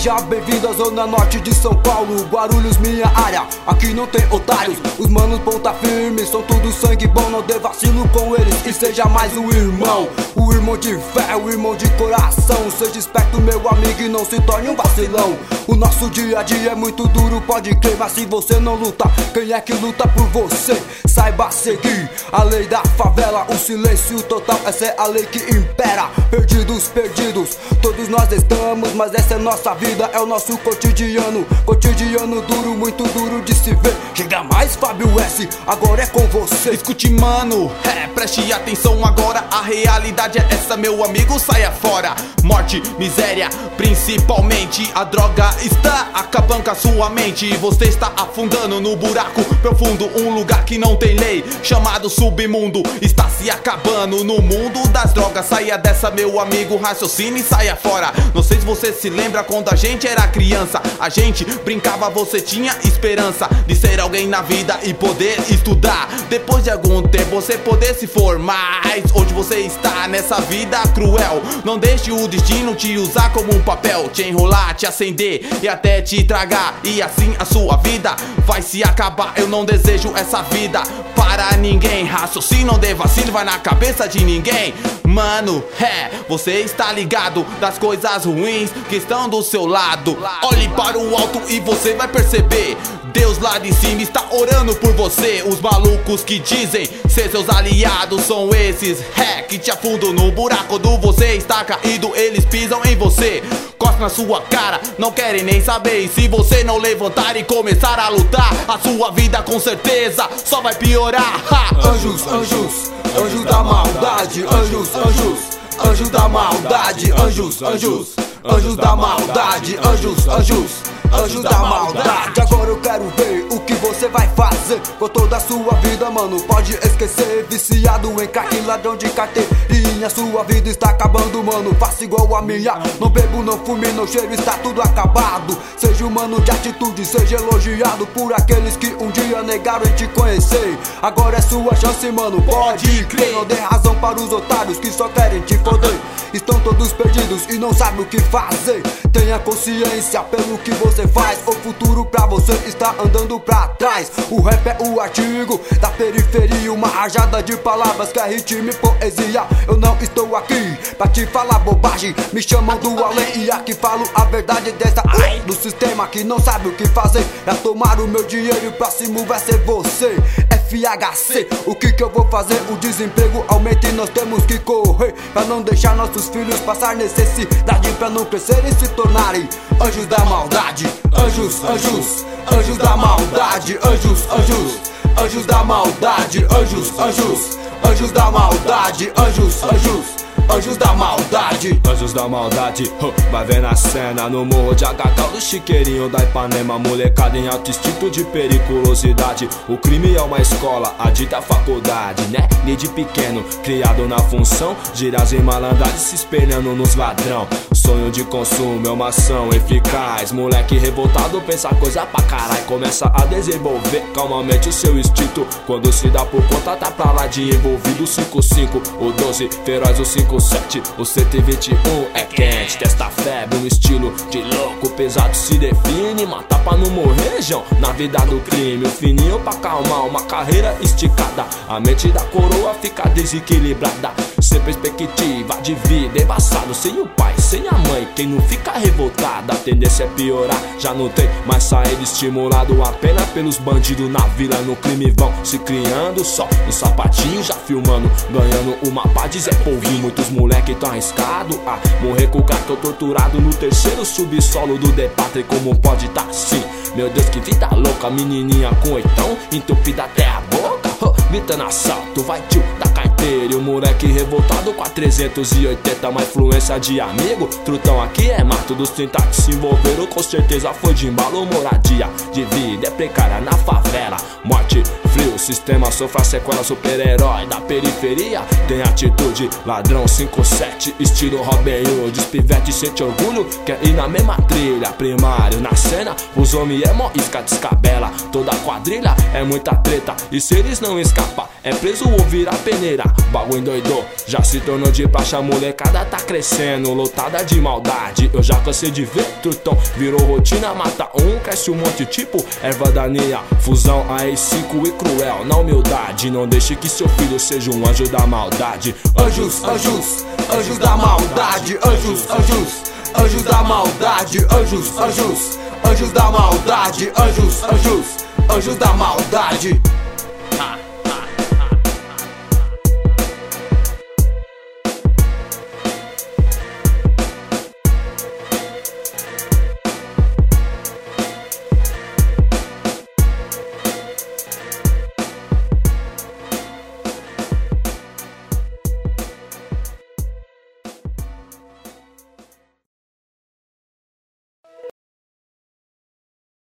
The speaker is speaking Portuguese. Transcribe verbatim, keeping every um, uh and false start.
Seja bem-vindo à zona norte de São Paulo, Guarulhos, minha área, aqui não tem otários. Os manos ponta firme, são tudo sangue bom. Não dê vacilo com eles e seja mais um irmão. O irmão de fé, o irmão de coração. Seja esperto, meu amigo, e não se torne um vacilão. O nosso dia a dia é muito duro, pode crer, mas se você não luta, quem é que luta por você? Saiba seguir a lei da favela, o silêncio total, essa é a lei que impera. Perdidos, perdidos, todos nós estamos, mas essa é nossa vida, é o nosso cotidiano. Cotidiano duro, muito duro de se ver. Chega mais, Fábio S, agora é com você. Escute, mano, é, preste atenção agora. A realidade é essa, meu amigo, saia fora. Morte, miséria, principalmente. A droga está acabando com a sua mente. Você está afundando no buraco profundo. Um lugar que não tem lei, chamado submundo. Está se acabando no mundo das drogas. Saia dessa, meu amigo, raciocine e saia fora. Não sei se você se lembra quando a gente era criança. A gente brincava, você tinha esperança de ser alguém na vida e poder estudar. Depois de algum tempo você poder se formar. Mas hoje você está nessa vida cruel. Não deixe o destino te usar como um papel, te enrolar, te acender e até te tragar. E assim a sua vida vai se acabar. Eu não desejo essa vida para ninguém. Raciocínio, não dê vacilo, vai na cabeça de ninguém. Mano, é, você está ligado das coisas ruins que estão do seu lado. Olhe para o alto e você vai perceber, Deus lá de cima está orando por você. Os malucos que dizem ser seus aliados são esses, é, que te afundam no buraco. Quando você está caído, eles pisam em você, cospe na sua cara, não querem nem saber. E se você não levantar e começar a lutar, a sua vida com certeza só vai piorar. Ha! Anjos, anjos, anjos da maldade. Anjos, anjos, anjos da maldade. Anjos, anjos, anjos da maldade. Anjos, anjos, anjos da maldade. Agora eu quero ver o que você vai fazer com toda a sua vida, mano. Pode esquecer, viciado em crack, ladrão de carteirinha. Sua vida está acabando, mano, faça igual a minha. Não bebo, não fume, não cheiro, está tudo acabado. Seja humano de atitude, seja elogiado por aqueles que um dia negaram em te conhecer. Agora é sua chance, mano, pode crer. Não dê razão para os otários que só querem te foder. Estão todos perdidos e não sabem o que fazer. Tenha consciência pelo que você faz. O futuro pra você está andando pra trás. O rap é o artigo da periferia, uma rajada de palavras que é ritmo e poesia. Eu não estou aqui pra te falar bobagem, me chamam do além e aqui falo a verdade dessa ai, do sistema que não sabe o que fazer. Já tomaram o meu dinheiro e o próximo vai ser você. F H C, o que que eu vou fazer? O desemprego aumenta e nós temos que correr pra não deixar nossos filhos passar necessidade, pra não crescerem e se tornarem anjos da maldade. Anjos, anjos, anjos da maldade. Anjos, anjos, anjos da maldade. Anjos, anjos, anjos da maldade. Anjos, anjos, anjos da maldade. Anjos da maldade, huh, vai ver na cena. No morro de H K, do chiqueirinho da Ipanema. Molecada em alto instinto de periculosidade. O crime é uma escola, a dita faculdade, né? Desde pequeno, criado na função de as malandragens se espelhando nos ladrão. Sonho de consumo é uma ação eficaz. Moleque revoltado pensa coisa pra caralho. Começa a desenvolver calmamente o seu instinto. Quando se dá por conta tá pra lá de envolvido. Cinco cinco, o doze, feroz o cinco sete. O cento e vinte e um é quente, testa febre. Um estilo de louco pesado se define. Mata pra não morrer, João, na vida do crime. O fininho pra acalmar uma carreira esticada. A mente da coroa fica desequilibrada. Sem perspectiva de vida, embaçado. Sem o pai, sem a mãe, quem não fica revoltado, a tendência é piorar. Já não tem mais saída, estimulado apenas pelos bandidos na vila. No crime vão se criando só no sapatinho, já filmando, ganhando uma pá de Zé Polvinho. Muitos moleque tão arriscado a morrer com o crack ou torturado no terceiro subsolo do debate. Como pode tá assim? Meu Deus, que vida louca. Menininha com oitão entupida até a boca, gritando assalto, vai tio da carteira. E o moleque revoltado com a trezentos e oitenta. Uma influência de amigo, trutão aqui é mato. Dos trinta que se envolveram com certeza foi de embalo. Moradia de vida é precária na favela. Morte frio, sistema sofra sequela, super-herói da periferia. Tem atitude, ladrão cinco sete, estilo Robin Hood. Os pivete sente orgulho, quer ir na mesma trilha. Primário na cena, os homens é mó isca, descabela. Toda quadrilha é muita treta, e se eles não escapar, é preso ou virar peneira. Bagulho doidou, já se tornou de praxe, a molecada tá crescendo, lotada de maldade. Eu já cansei de ver trutão, virou rotina, mata um, cresce um monte tipo erva daninha. Fusão A E cinco e cruel, na humildade. Não deixe que seu filho seja um anjo da maldade. Anjos, anjos, anjos da maldade. Anjos, anjos, anjos da maldade. Anjos, anjos, anjos da maldade. Anjos, anjos, anjos da maldade.